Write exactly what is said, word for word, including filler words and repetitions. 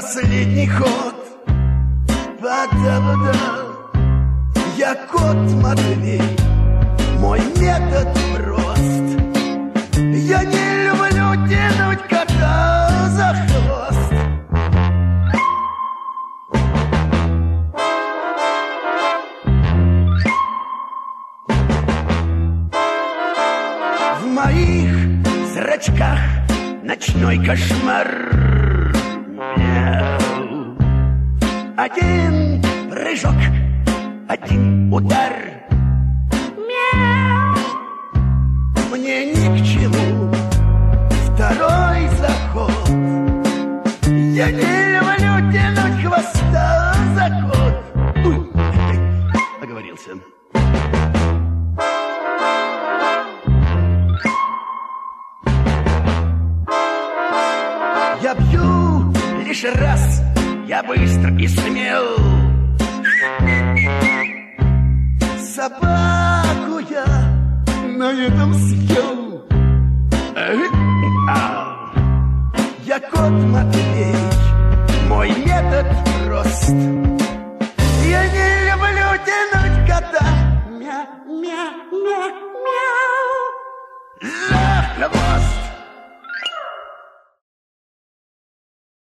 последний ход. Вода-вода, я кот Матвей, мой метод прост. Я не люблю тянуть кота за хвост. В моих зрачках ночной кошмар. Мяу. Один прыжок, один удар. Мяу. Мне ни к чему второй заход. Я не люблю тянуть хвоста за кот. Уй, оговорился. Я бью лишь раз, я быстр и смел. Собаку я на этом свете